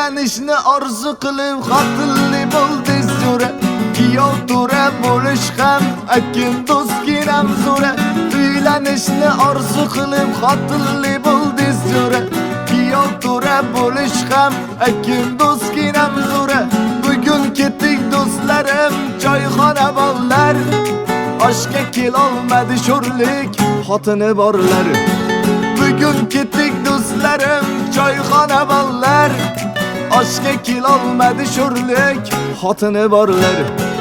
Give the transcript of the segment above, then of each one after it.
Uylanishni orzu qilib xotinli bo'ldi zo'ra. Kuyov to'ra bo'lish ham akin do'stginam zo'ra. Uylanishni orzu qilib xotinli bo'ldi zo'ra. Kuyov to'ra bo'lish ham akin do'stginam zo'ra. Bugun ketdik do'stlarim choyxona bollar. Oshga kelolmadi sho'rlik xotini borlar. Bugun ketdik do'stlarim choyxona bollar. Oshga kelolmadi sho'rlik xotini borlar.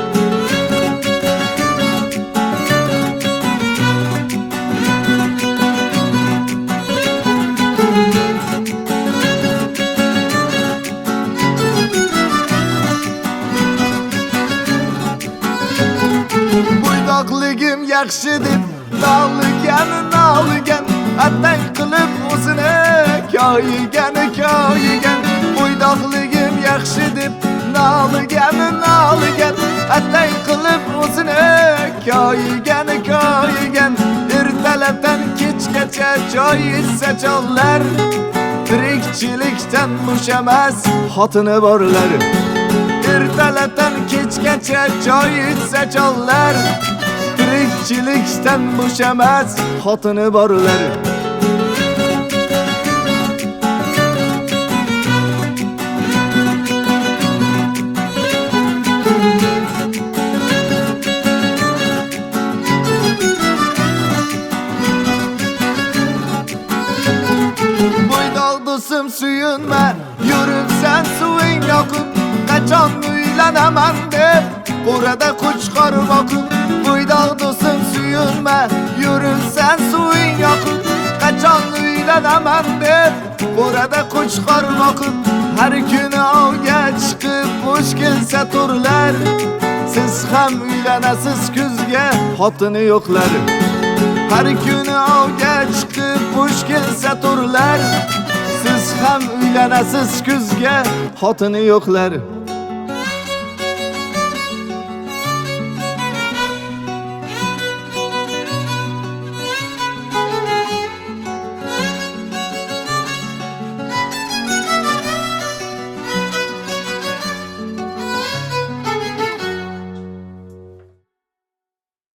Bo'ydoqligim yaxshi deb noligan atang qilib o'zini koyigan. Bo'ydoqligim yaxshi deb noligan atang qilib o'zini koyigan. Ertalabdan kechgacha choy ichsa chollar, tirikchilikdan bo'shamas xotini borlar. Ertalabdan kechgacha choy ichsa chollar, tirikchilikdan bo'shamas xotini borlar. Bo'ydoq do'stim suyunma, yuribsan suving yoqib, qachon uylanaman deb qo'rada qo'chqor boqib. Bo'ydoq do'stim suyunma, yuribsan suving yoqib, qachon uylanaman deb qo'rada qo'chqor boqib. Har kuni ovga chiqib bo'sh kelsa to'rlar, siz ham uylanasiz kuzga xotini yo'qlar. Har kuni ovga chiqib bo'sh kelsa to'rlar, siz ham uylanasiz kuzga xotini yo'qlar.